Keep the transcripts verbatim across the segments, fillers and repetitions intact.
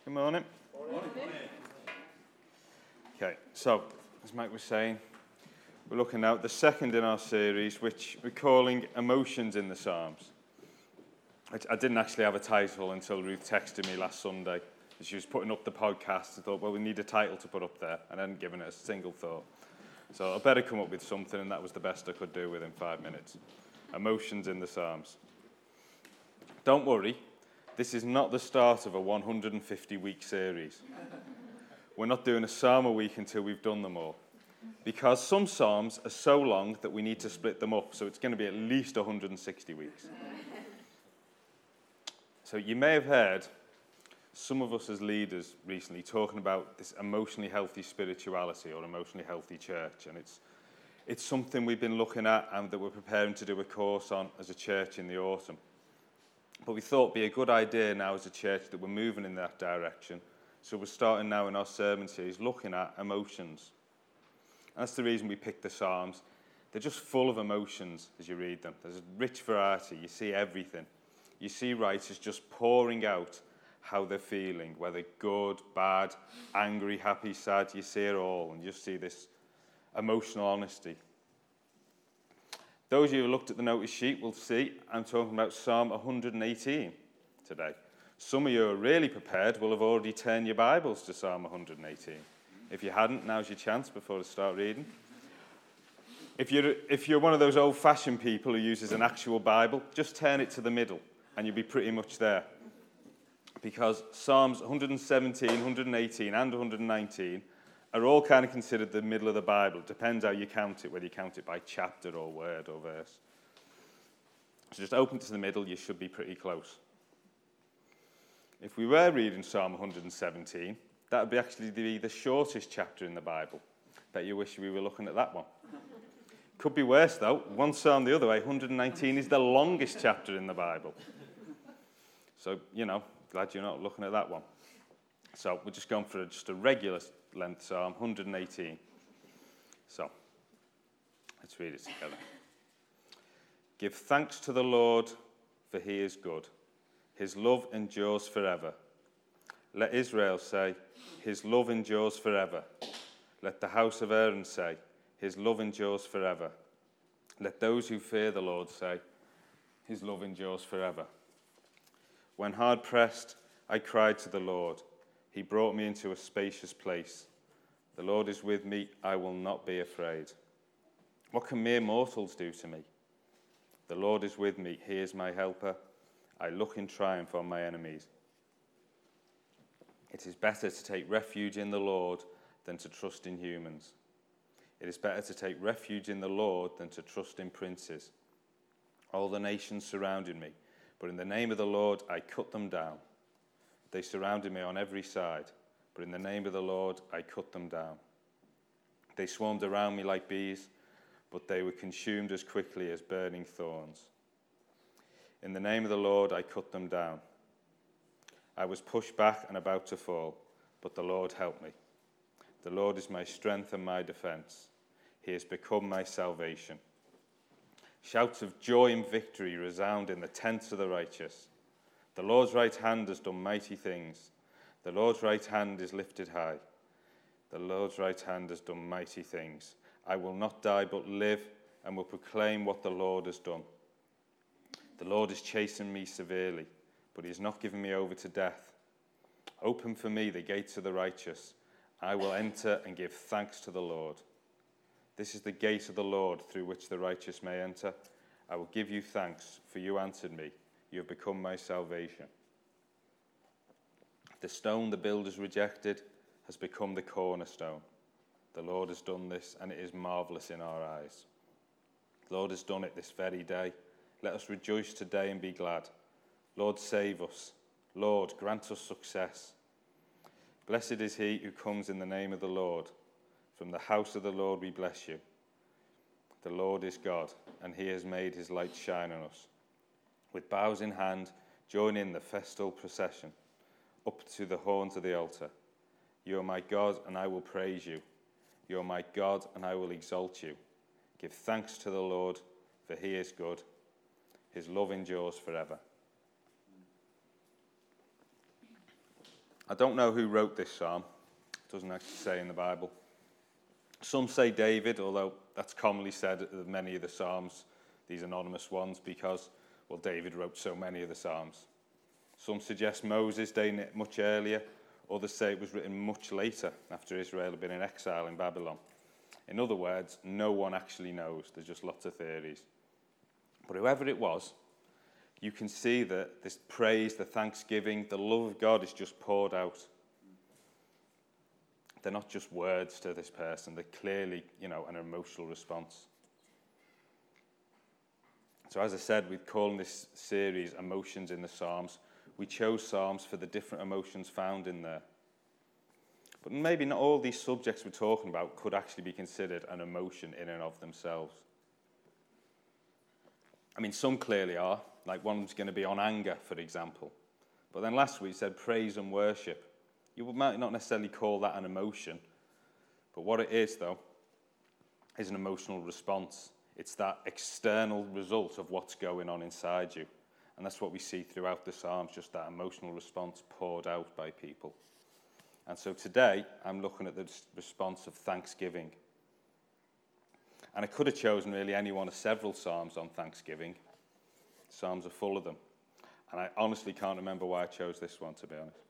Good morning. Morning. Okay, so as Mike was saying, we're looking now at the second in our series, which we're calling Emotions in the Psalms. I didn't actually have a title until Ruth texted me last Sunday. She was putting up the podcast. I thought, well, we need a title to put up there, and I hadn't given it a single thought. So I better come up with something, and that was the best I could do within five minutes. Emotions in the Psalms. Don't worry, this is not the start of a one hundred fifty week series. We're not doing a psalm a week until we've done them all, because some psalms are so long that we need to split them up, so it's going to be at least one hundred sixty weeks. So you may have heard some of us as leaders recently talking about this emotionally healthy spirituality or emotionally healthy church, and it's it's something we've been looking at and that we're preparing to do a course on as a church in the autumn. But we thought it'd be a good idea now as a church that we're moving in that direction. So we're starting now in our sermon series looking at emotions. And that's the reason we picked the Psalms. They're just full of emotions as you read them. There's a rich variety. You see everything. You see writers just pouring out how they're feeling, whether good, bad, angry, happy, sad. You see it all, and you just see this emotional honesty. Those of you who looked at the notice sheet will see I'm talking about Psalm one hundred eighteen today. Some of you who are really prepared will have already turned your Bibles to Psalm one hundred eighteen. If you hadn't, now's your chance before I start reading. If you're, if you're one of those old-fashioned people who uses an actual Bible, just turn it to the middle, and you'll be pretty much there. Because Psalms one hundred seventeen, one hundred eighteen, and one hundred nineteen are all kind of considered the middle of the Bible. It depends how you count it, whether you count it by chapter or word or verse. So just open to the middle, you should be pretty close. If we were reading Psalm one hundred seventeen, that would be actually be the shortest chapter in the Bible. Bet you wish we were looking at that one. Could be worse, though. One psalm the other way, one hundred nineteen is the longest chapter in the Bible. So, you know, glad you're not looking at that one. So we're just going for just a regular length psalm, one hundred eighteen. So, let's read it together. Give thanks to the Lord, for he is good. His love endures forever. Let Israel say, his love endures forever. Let the house of Aaron say, his love endures forever. Let those who fear the Lord say, his love endures forever. When hard pressed, I cried to the Lord. He brought me into a spacious place. The Lord is with me, I will not be afraid. What can mere mortals do to me? The Lord is with me, he is my helper. I look in triumph on my enemies. It is better to take refuge in the Lord than to trust in humans. It is better to take refuge in the Lord than to trust in princes. All the nations surrounded me, but in the name of the Lord I cut them down. They surrounded me on every side, but in the name of the Lord I cut them down. They swarmed around me like bees, but they were consumed as quickly as burning thorns. In the name of the Lord I cut them down. I was pushed back and about to fall, but the Lord helped me. The Lord is my strength and my defense. He has become my salvation. Shouts of joy and victory resound in the tents of the righteous. The Lord's right hand has done mighty things. The Lord's right hand is lifted high. The Lord's right hand has done mighty things. I will not die but live and will proclaim what the Lord has done. The Lord has chastened me severely, but he has not given me over to death. Open for me the gates of the righteous. I will enter and give thanks to the Lord. This is the gate of the Lord through which the righteous may enter. I will give you thanks, for you answered me. You have become my salvation. The stone the builders rejected has become the cornerstone. The Lord has done this, and it is marvelous in our eyes. The Lord has done it this very day. Let us rejoice today and be glad. Lord, save us. Lord, grant us success. Blessed is he who comes in the name of the Lord. From the house of the Lord we bless you. The Lord is God, and he has made his light shine on us. With bows in hand, join in the festal procession, up to the horns of the altar. You are my God, and I will praise you. You are my God, and I will exalt you. Give thanks to the Lord, for he is good. His love endures forever. I don't know who wrote this psalm. It doesn't actually say in the Bible. Some say David, although that's commonly said of many of the psalms, these anonymous ones, because, well, David wrote so many of the psalms. Some suggest Moses dating it much earlier. Others say it was written much later, after Israel had been in exile in Babylon. In other words, no one actually knows. There's just lots of theories. But whoever it was, you can see that this praise, the thanksgiving, the love of God is just poured out. They're not just words to this person. They're clearly, you know, an emotional response. So as I said, we're calling this series Emotions in the Psalms. We chose Psalms for the different emotions found in there. But maybe not all these subjects we're talking about could actually be considered an emotion in and of themselves. I mean, some clearly are. Like one's going to be on anger, for example. But then last week said praise and worship. You might not necessarily call that an emotion. But what it is, though, is an emotional response. It's that external result of what's going on inside you. And that's what we see throughout the Psalms, just that emotional response poured out by people. And so today, I'm looking at the response of thanksgiving. And I could have chosen really any one of several Psalms on thanksgiving. Psalms are full of them. And I honestly can't remember why I chose this one, to be honest.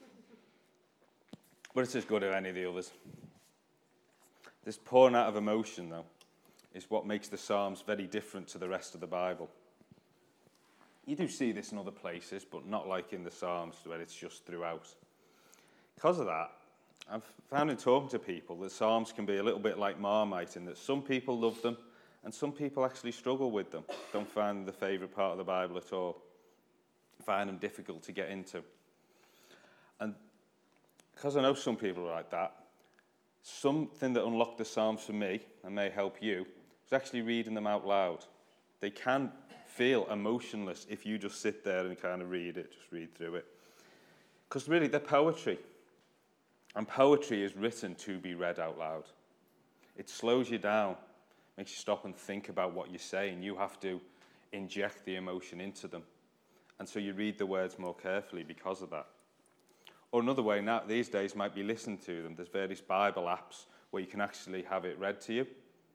But it's as good as any of the others. This pouring out of emotion, though, is what makes the Psalms very different to the rest of the Bible. You do see this in other places, but not like in the Psalms, where it's just throughout. Because of that, I've found in talking to people that Psalms can be a little bit like Marmite, in that some people love them, and some people actually struggle with them, don't find them the favourite part of the Bible at all, find them difficult to get into. And because I know some people are like that, something that unlocked the Psalms for me, and may help you, is actually reading them out loud. They can feel emotionless if you just sit there and kind of read it, just read through it. Because really, they're poetry. And poetry is written to be read out loud. It slows you down, makes you stop and think about what you're saying. You have to inject the emotion into them. And so you read the words more carefully because of that. Or another way now, these days, might be listen to them. There's various Bible apps where you can actually have it read to you.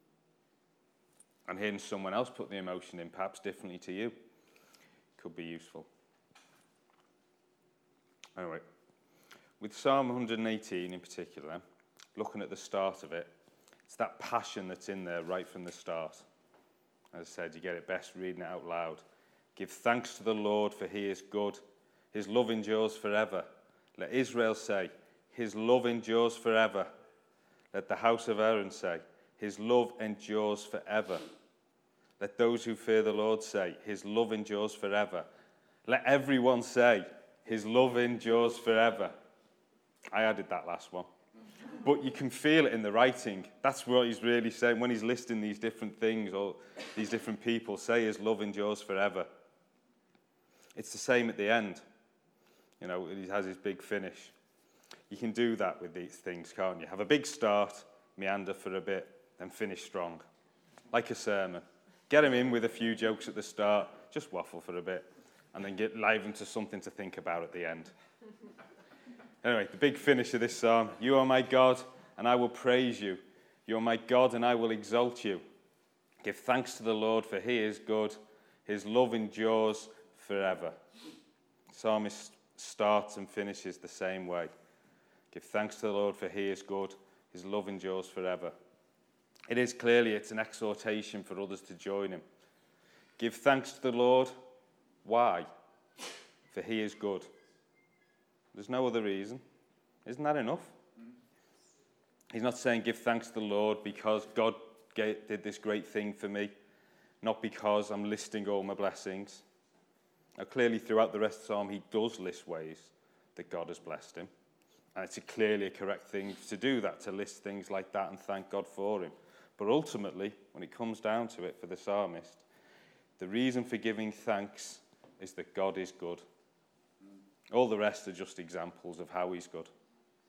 And hearing someone else put the emotion in perhaps differently to you could be useful. Anyway, with Psalm one eighteen in particular, looking at the start of it, it's that passion that's in there right from the start. As I said, you get it best reading it out loud. Give thanks to the Lord, for he is good. His love endures forever. Let Israel say, his love endures forever. Let the house of Aaron say, his love endures forever. Let those who fear the Lord say, his love endures forever. Let everyone say, his love endures forever. I added that last one. But you can feel it in the writing. That's what he's really saying when he's listing these different things, or these different people say his love endures forever. It's the same at the end. You know, he has his big finish. You can do that with these things, can't you? Have a big start, meander for a bit, then finish strong. Like a sermon. Get him in with a few jokes at the start, just waffle for a bit, and then get live into something to think about at the end. Anyway, the big finish of this psalm. You are my God, and I will praise you. You are my God, and I will exalt you. Give thanks to the Lord, for he is good. His love endures forever. The psalmist starts and finishes the same way. Give thanks to the Lord, for he is good. His love endures forever. It is clearly, it's an exhortation for others to join him. Give thanks to the Lord. Why? For he is good. There's no other reason. Isn't that enough? He's not saying give thanks to the Lord because God did this great thing for me, not because I'm listing all my blessings. Now, clearly, throughout the rest of the psalm, he does list ways that God has blessed him. And it's a clearly a correct thing to do that, to list things like that and thank God for him. But ultimately, when it comes down to it for the psalmist, the reason for giving thanks is that God is good. All the rest are just examples of how he's good.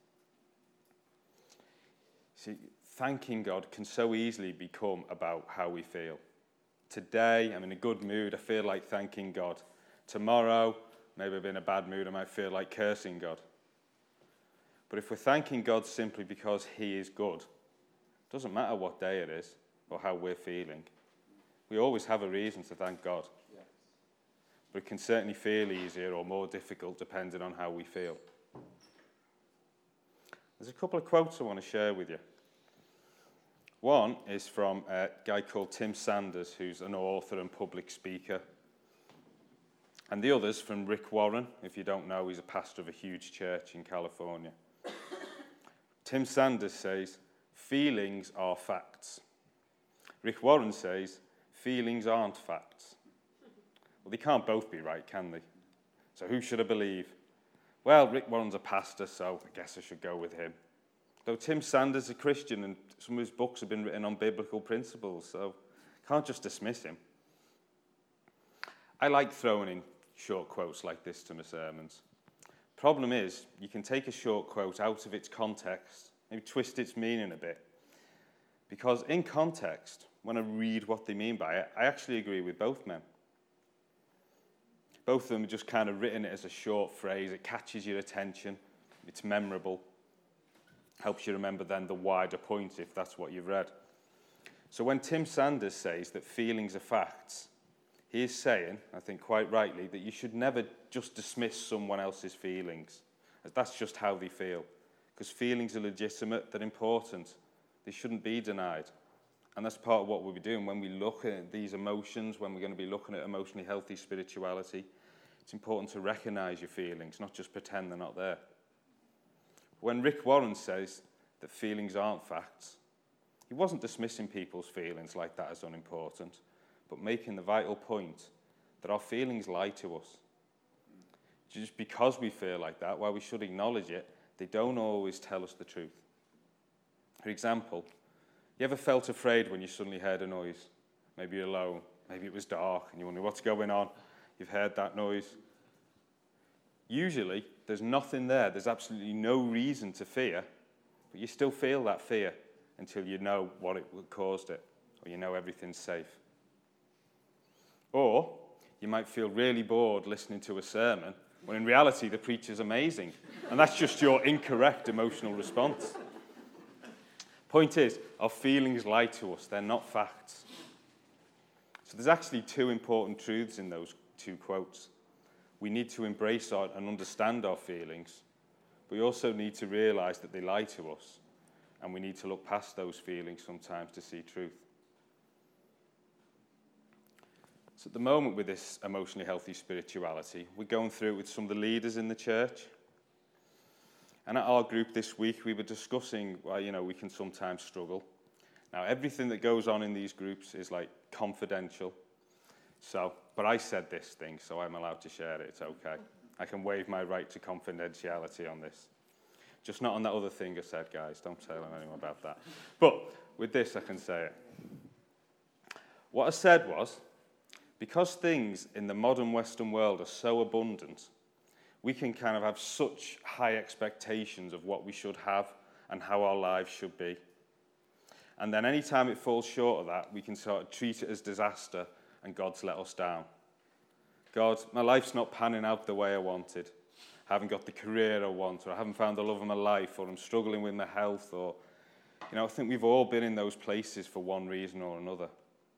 See, thanking God can so easily become about how we feel. Today, I'm in a good mood, I feel like thanking God. Tomorrow, maybe I'm in a bad mood, I might feel like cursing God. But if we're thanking God simply because he is good, it doesn't matter what day it is or how we're feeling. We always have a reason to thank God. Yes. But it can certainly feel easier or more difficult depending on how we feel. There's a couple of quotes I want to share with you. One is from a guy called Tim Sanders, who's an author and public speaker. And the other's from Rick Warren. If you don't know, he's a pastor of a huge church in California. Tim Sanders says, feelings are facts. Rick Warren says, feelings aren't facts. Well, they can't both be right, can they? So who should I believe? Well, Rick Warren's a pastor, so I guess I should go with him. Though Tim Sanders is a Christian and some of his books have been written on biblical principles, so can't just dismiss him. I like throwing in short quotes like this to my sermons. Problem is, you can take a short quote out of its context, maybe twist its meaning a bit. Because in context, when I read what they mean by it, I actually agree with both men. Both of them are just kind of written it as a short phrase. It catches your attention. It's memorable. Helps you remember then the wider point if that's what you've read. So when Tim Sanders says that feelings are facts, he is saying, I think quite rightly, that you should never just dismiss someone else's feelings. That's just how they feel. Because feelings are legitimate, they're important. They shouldn't be denied. And that's part of what we'll be doing when we look at these emotions, when we're going to be looking at emotionally healthy spirituality. It's important to recognize your feelings, not just pretend they're not there. When Rick Warren says that feelings aren't facts, he wasn't dismissing people's feelings like that as unimportant, but making the vital point that our feelings lie to us. Just because we feel like that, while we should acknowledge it, they don't always tell us the truth. For example, you ever felt afraid when you suddenly heard a noise? Maybe you're alone, maybe it was dark, and you wonder what's going on. You've heard that noise. Usually, there's nothing there. There's absolutely no reason to fear, but you still feel that fear until you know what it caused it, or you know everything's safe. Or you might feel really bored listening to a sermon, when in reality the preacher's amazing, and that's just your incorrect emotional response. Point is, our feelings lie to us. They're not facts. So there's actually two important truths in those two quotes. We need to embrace our, and understand our feelings, but we also need to realize that they lie to us, and we need to look past those feelings sometimes to see truth. So at the moment with this emotionally healthy spirituality, we're going through it with some of the leaders in the church. And at our group this week, we were discussing why, you know, we can sometimes struggle. Now, everything that goes on in these groups is, like, confidential. So, but I said this thing, so I'm allowed to share it. It's okay. I can waive my right to confidentiality on this. Just not on that other thing I said, guys. Don't tell anyone about that. But with this, I can say it. What I said was, because things in the modern Western world are so abundant, we can kind of have such high expectations of what we should have and how our lives should be. And then any time it falls short of that, we can sort of treat it as disaster and God's let us down. God, my life's not panning out the way I wanted. I haven't got the career I want, or I haven't found the love of my life, or I'm struggling with my health, or, you know, I think we've all been in those places for one reason or another.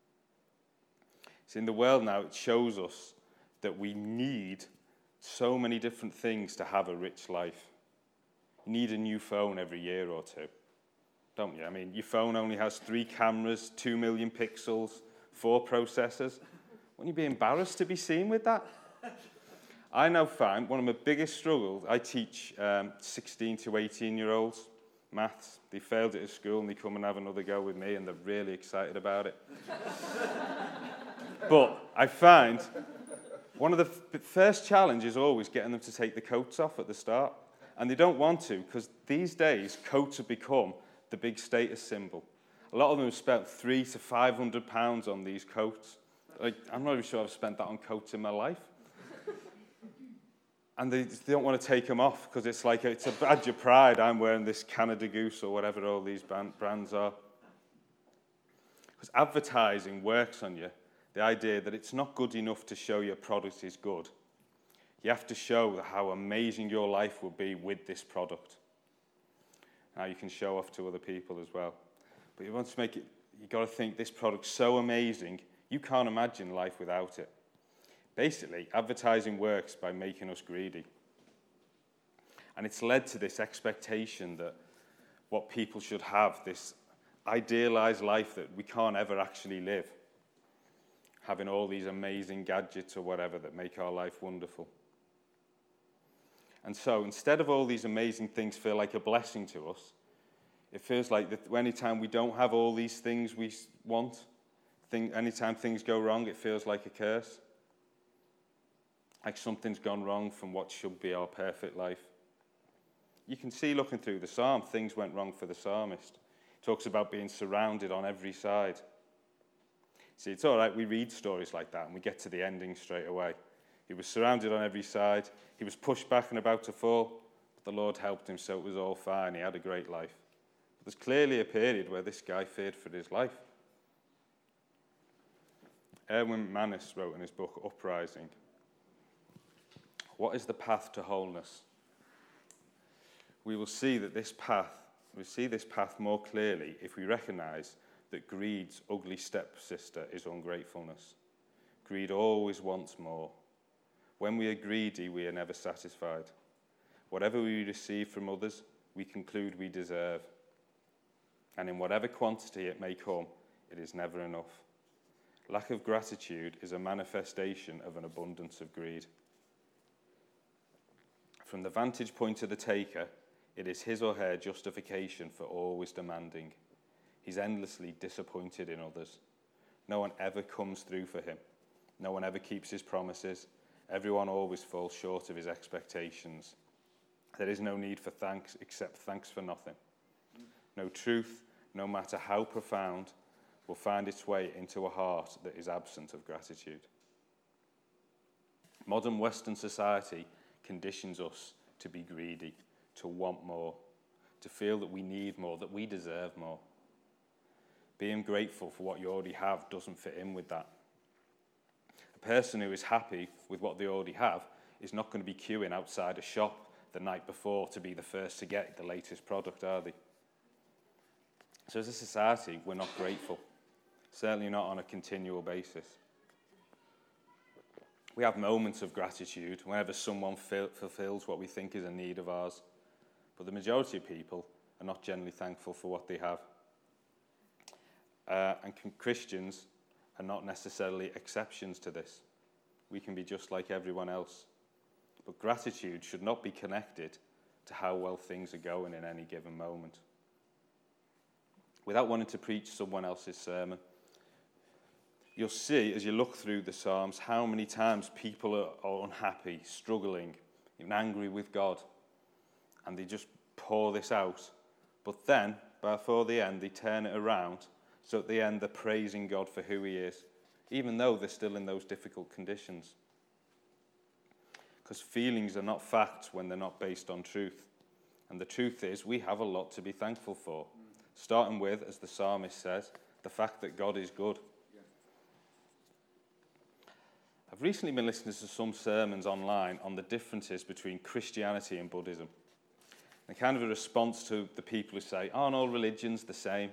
So in the world now, it shows us that we need so many different things to have a rich life. You need a new phone every year or two, don't you? I mean, your phone only has three cameras, two million pixels, four processors. Wouldn't you be embarrassed to be seen with that? I now find one of my biggest struggles, I teach um, sixteen to eighteen year olds maths. They failed it at school and they come and have another go with me and they're really excited about it. But I find one of the f- first challenges is always getting them to take the coats off at the start. And they don't want to, because these days, coats have become the big status symbol. A lot of them have spent three to five hundred pounds on these coats. Like, I'm not even sure I've spent that on coats in my life. And they, they don't want to take them off, because it's like, it's a badge of pride. I'm wearing this Canada Goose or whatever all these brand, brands are. Because advertising works on you. The idea that it's not good enough to show your product is good. You have to show how amazing your life will be with this product. how you can show off to other people as well. But you want to make it, you've got to think this product's so amazing, you can't imagine life without it. Basically, advertising works by making us greedy. And it's led to this expectation that what people should have, this idealized life that we can't ever actually live, having all these amazing gadgets or whatever that make our life wonderful. And so instead of all these amazing things feel like a blessing to us, it feels like that anytime we don't have all these things we want, thing, anytime things go wrong, it feels like a curse. Like something's gone wrong from what should be our perfect life. You can see looking through the psalm, things went wrong for the psalmist. He talks about being surrounded on every side. See, it's all right, we read stories like that and we get to the ending straight away. He was surrounded on every side. He was pushed back and about to fall, but the Lord helped him, so it was all fine. He had a great life. But there's clearly a period where this guy feared for his life. Erwin McManus wrote in his book, Uprising, what is the path to wholeness? We will see that this path, we see this path more clearly if we recognize that greed's ugly stepsister is ungratefulness. Greed always wants more. When we are greedy, we are never satisfied. Whatever we receive from others, we conclude we deserve. And in whatever quantity it may come, it is never enough. Lack of gratitude is a manifestation of an abundance of greed. From the vantage point of the taker, it is his or her justification for always demanding. He's endlessly disappointed in others. No one ever comes through for him. No one ever keeps his promises. Everyone always falls short of his expectations. There is no need for thanks except thanks for nothing. No truth, no matter how profound, will find its way into a heart that is absent of gratitude. Modern Western society conditions us to be greedy, to want more, to feel that we need more, that we deserve more. Being grateful for what you already have doesn't fit in with that. A person who is happy with what they already have is not going to be queuing outside a shop the night before to be the first to get the latest product, are they? So as a society, we're not grateful, certainly not on a continual basis. We have moments of gratitude whenever someone fulfills what we think is a need of ours, but the majority of people are not generally thankful for what they have. Uh, and Christians are not necessarily exceptions to this. We can be just like everyone else. But gratitude should not be connected to how well things are going in any given moment. Without wanting to preach someone else's sermon, you'll see as you look through the Psalms how many times people are, are unhappy, struggling, even angry with God, and they just pour this out. But then, before the end, they turn it around, so at the end they're praising God for who he is, even though they're still in those difficult conditions. Because feelings are not facts when they're not based on truth. And the truth is, we have a lot to be thankful for. Starting with, as the psalmist says, the fact that God is good. I've recently been listening to some sermons online on the differences between Christianity and Buddhism. And kind of a response to the people who say, aren't all religions the same?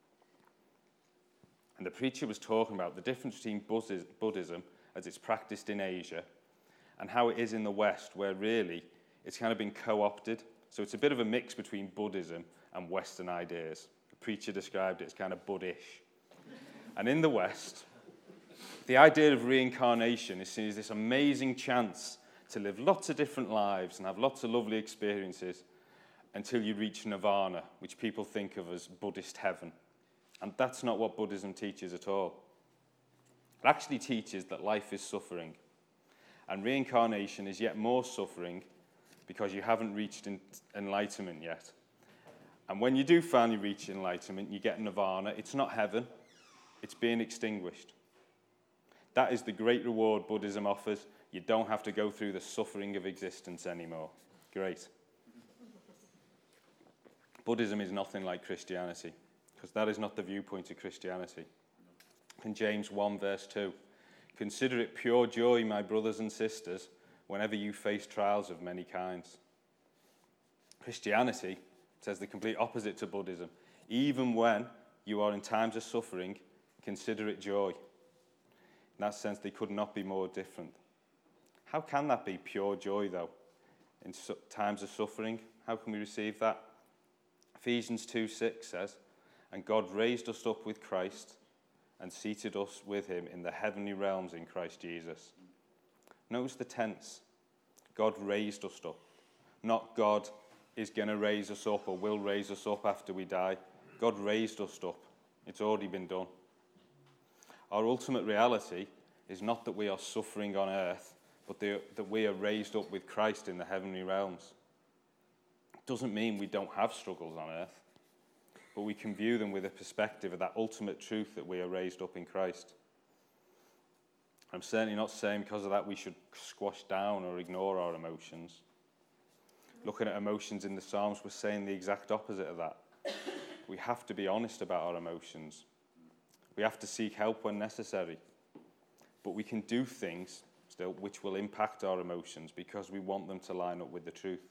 And the preacher was talking about the difference between Buddhism as it's practiced in Asia and how it is in the West, where really it's kind of been co-opted. So it's a bit of a mix between Buddhism and Western ideas. The preacher described it as kind of Buddish. And in the West, the idea of reincarnation is seen as this amazing chance to live lots of different lives and have lots of lovely experiences until you reach nirvana, which people think of as Buddhist heaven. And that's not what Buddhism teaches at all. It actually teaches that life is suffering. And reincarnation is yet more suffering because you haven't reached enlightenment yet. And when you do finally reach enlightenment, you get nirvana. It's not heaven. It's being extinguished. That is the great reward Buddhism offers. You don't have to go through the suffering of existence anymore. Great. Buddhism is nothing like Christianity, because that is not the viewpoint of Christianity. In James one, verse two, consider it pure joy, my brothers and sisters, whenever you face trials of many kinds. Christianity It says the complete opposite to Buddhism. Even when you are in times of suffering, consider it joy. In that sense, they could not be more different. How can that be pure joy, though, in su- times of suffering? How can we receive that? Ephesians two six says, "And God raised us up with Christ and seated us with him in the heavenly realms in Christ Jesus." Notice the tense. God raised us up. Not God is going to raise us up or will raise us up after we die. God raised us up. It's already been done. Our ultimate reality is not that we are suffering on earth, but that we are raised up with Christ in the heavenly realms. It doesn't mean we don't have struggles on earth, but we can view them with a perspective of that ultimate truth that we are raised up in Christ. I'm certainly not saying because of that we should squash down or ignore our emotions. Looking at emotions in the Psalms, we're saying the exact opposite of that. We have to be honest about our emotions. We have to seek help when necessary. But we can do things still which will impact our emotions because we want them to line up with the truth.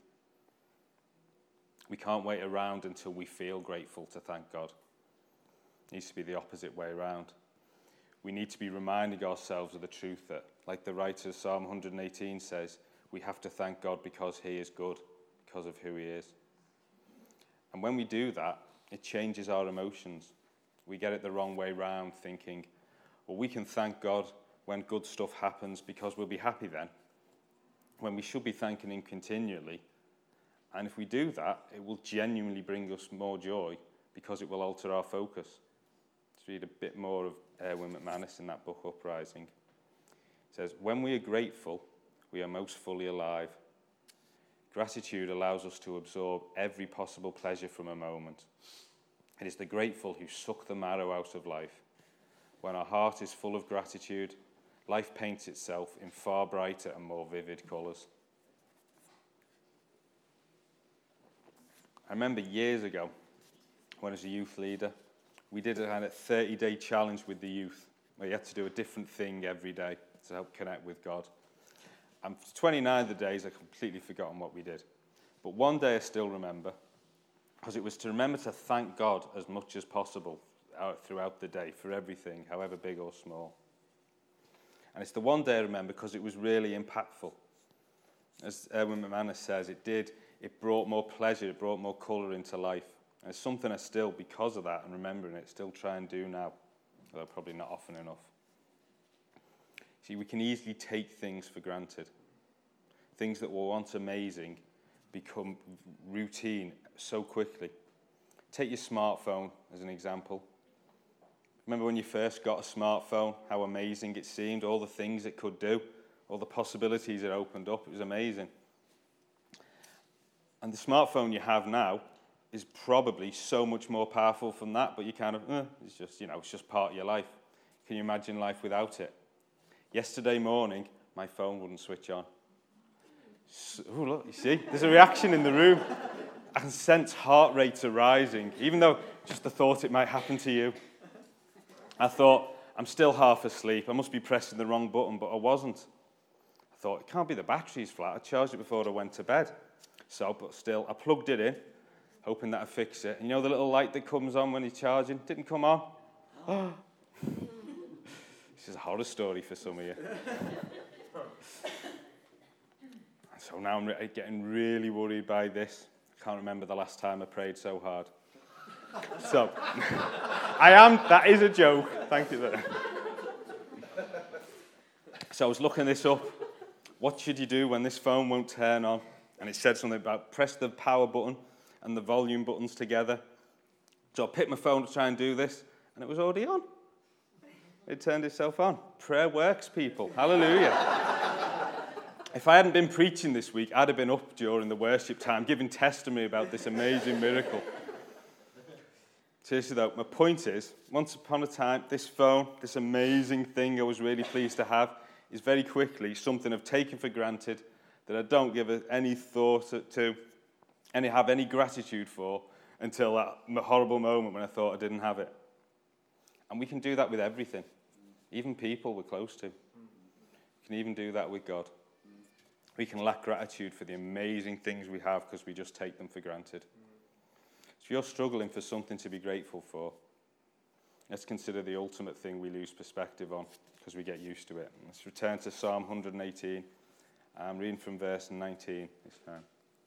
We can't wait around until we feel grateful to thank God. It needs to be the opposite way around. We need to be reminding ourselves of the truth that, like the writer of Psalm one eighteen says, we have to thank God because he is good, because of who he is. And when we do that, it changes our emotions. We get it the wrong way round, thinking, well, we can thank God when good stuff happens because we'll be happy then, when we should be thanking him continually. And if we do that, it will genuinely bring us more joy because it will alter our focus. Let's read a bit more of Erwin McManus in that book, Uprising. It says, "When we are grateful, we are most fully alive. Gratitude allows us to absorb every possible pleasure from a moment. It is the grateful who suck the marrow out of life. When our heart is full of gratitude, life paints itself in far brighter and more vivid colours." I remember years ago, when I was a youth leader, we did a kind of thirty-day challenge with the youth, where you had to do a different thing every day to help connect with God. And for twenty-nine of the days, I've completely forgotten what we did. But one day I still remember, because it was to remember to thank God as much as possible throughout the day for everything, however big or small. And it's the one day I remember because it was really impactful. As Erwin McManus says, it did, it brought more pleasure, it brought more colour into life. And it's something I still, because of that and remembering it, still try and do now, although probably not often enough. See, we can easily take things for granted. Things that were once amazing become routine so quickly. Take your smartphone as an example. Remember when you first got a smartphone, how amazing it seemed, all the things it could do, all the possibilities it opened up. It was amazing. And the smartphone you have now is probably so much more powerful from that, but you kind of, eh, it's just, you know, it's just part of your life. Can you imagine life without it? Yesterday morning, my phone wouldn't switch on. So, oh, look, you see, there's a reaction in the room. I can sense heart rates are rising, even though just the thought it might happen to you. I thought, I'm still half asleep. I must be pressing the wrong button, but I wasn't. I thought, it can't be the battery's flat. I charged it before I went to bed. So, but still, I plugged it in, hoping that I'd fix it. And you know the little light that comes on when you're charging? Didn't come on. Oh. This is a horror story for some of you. So now I'm re- getting really worried by this. I can't remember the last time I prayed so hard. So, I am, that is a joke. Thank you. So I was looking this up. What should you do when this phone won't turn on? And it said something about press the power button and the volume buttons together. So I picked my phone to try and do this, and it was already on. It turned itself on. Prayer works, people. Hallelujah. If I hadn't been preaching this week, I'd have been up during the worship time giving testimony about this amazing miracle. Seriously though, my point is, once upon a time, this phone, this amazing thing I was really pleased to have, is very quickly something I've taken for granted that I don't give any thought to, any have any gratitude for until that horrible moment when I thought I didn't have it. And we can do that with everything, even people we're close to. We can even do that with God. We can lack gratitude for the amazing things we have because we just take them for granted. If you're struggling for something to be grateful for, let's consider the ultimate thing we lose perspective on because we get used to it. Let's return to Psalm one eighteen. I'm reading from verse nineteen this time.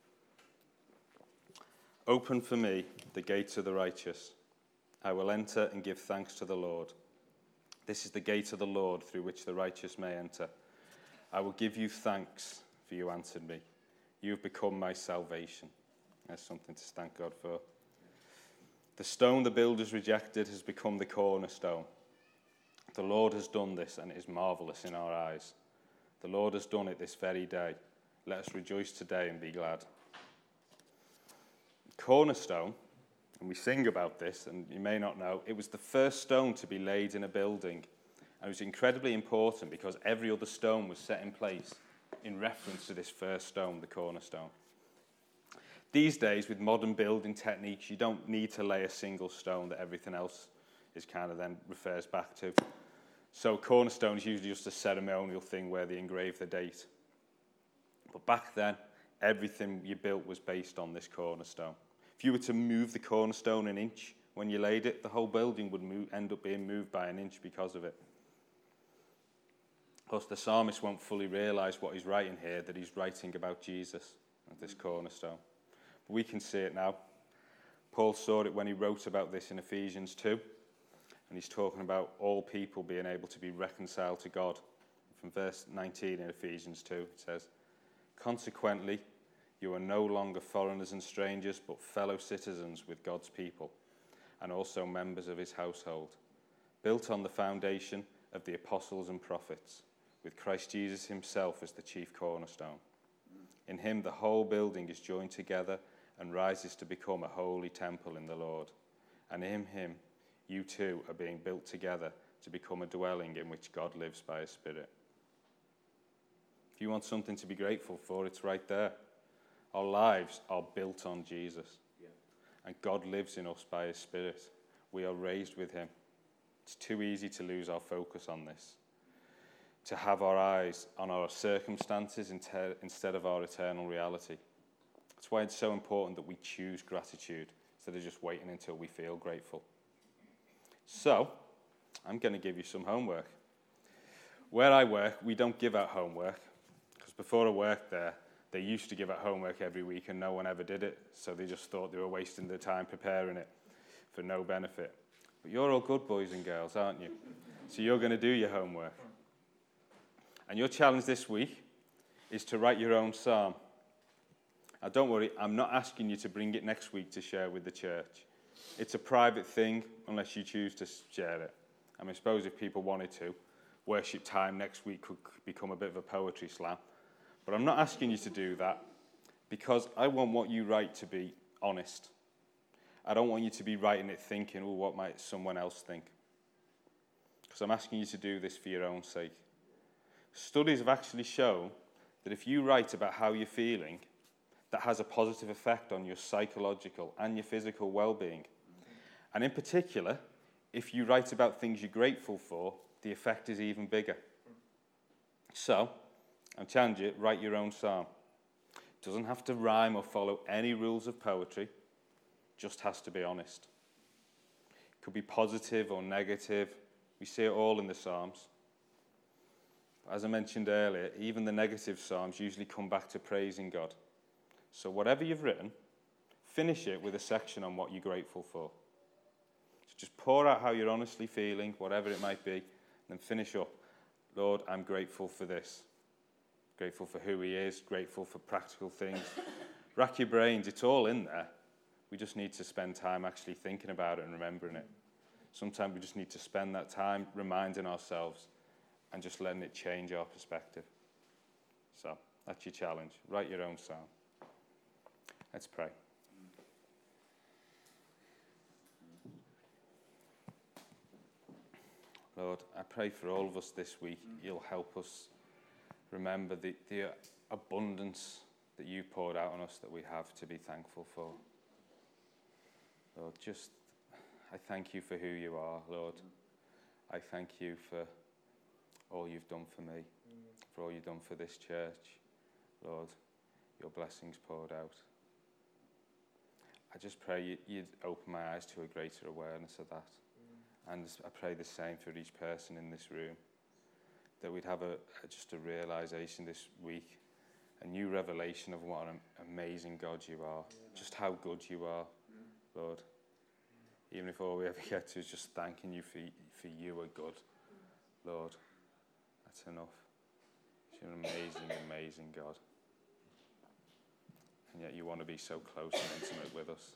Open for me the gates of the righteous. I will enter and give thanks to the Lord. This is the gate of the Lord through which the righteous may enter. I will give you thanks, for you answered me. You have become my salvation. There's something to thank God for. The stone the builders rejected has become the cornerstone. The Lord has done this, and it is marvelous in our eyes. The Lord has done it this very day. Let us rejoice today and be glad. Cornerstone, and we sing about this, and you may not know, it was the first stone to be laid in a building. And it was incredibly important because every other stone was set in place in reference to this first stone, the cornerstone. These days, with modern building techniques, you don't need to lay a single stone that everything else is kind of then refers back to. So cornerstone is usually just a ceremonial thing where they engrave the date. But back then, everything you built was based on this cornerstone. If you were to move the cornerstone an inch when you laid it, the whole building would move, end up being moved by an inch because of it. Of course, the psalmist won't fully realise what he's writing here, that he's writing about Jesus and this cornerstone. But we can see it now. Paul saw it when he wrote about this in Ephesians two. And he's talking about all people being able to be reconciled to God. From verse nineteen in Ephesians two, it says, consequently, you are no longer foreigners and strangers, but fellow citizens with God's people, and also members of his household, built on the foundation of the apostles and prophets, with Christ Jesus himself as the chief cornerstone. In him the whole building is joined together and rises to become a holy temple in the Lord. And in him you too are being built together to become a dwelling in which God lives by his Spirit. If you want something to be grateful for, it's right there. Our lives are built on Jesus. Yeah. And God lives in us by his Spirit. We are raised with him. It's too easy to lose our focus on this, to have our eyes on our circumstances instead of our eternal reality. That's why it's so important that we choose gratitude instead of just waiting until we feel grateful. So, I'm going to give you some homework. Where I work, we don't give out homework, because before I worked there, they used to give out homework every week and no one ever did it, so they just thought they were wasting their time preparing it for no benefit. But you're all good boys and girls, aren't you? So you're going to do your homework. And your challenge this week is to write your own psalm. Now don't worry, I'm not asking you to bring it next week to share with the church. It's a private thing unless you choose to share it. I mean, I suppose if people wanted to, worship time next week could become a bit of a poetry slam. But I'm not asking you to do that because I want what you write to be honest. I don't want you to be writing it thinking, oh, what might someone else think? Because I'm asking you to do this for your own sake. Studies have actually shown that if you write about how you're feeling, that has a positive effect on your psychological and your physical well-being. And in particular, if you write about things you're grateful for, the effect is even bigger. So, I challenge you, write your own psalm. It doesn't have to rhyme or follow any rules of poetry, just has to be honest. It could be positive or negative. We see it all in the Psalms. As I mentioned earlier, even the negative Psalms usually come back to praising God. So whatever you've written, finish it with a section on what you're grateful for. So just pour out how you're honestly feeling, whatever it might be, and then finish up. Lord, I'm grateful for this. Grateful for who he is, grateful for practical things. Rack your brains, it's all in there. We just need to spend time actually thinking about it and remembering it. Sometimes we just need to spend that time reminding ourselves and just letting it change our perspective. So, that's your challenge. Write your own psalm. Let's pray. Lord, I pray for all of us this week, you'll help us remember the, the abundance that you poured out on us that we have to be thankful for. Lord, just, I thank you for who you are, Lord. I thank you for all you've done for me, for all you've done for this church. Lord, your blessings poured out. I just pray you, you'd open my eyes to a greater awareness of that. And I pray the same for each person in this room, that we'd have a, a just a realization this week, a new revelation of what an amazing God you are, just how good you are, Lord. Even if all we ever get to is just thanking you for, for you are good, Lord. That's enough. You're an amazing, amazing God. And yet you want to be so close and intimate with us.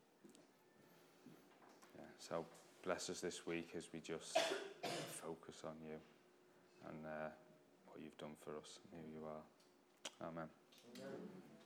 Yeah, so bless us this week as we just focus on you and uh, what you've done for us and who you are. Amen. Amen.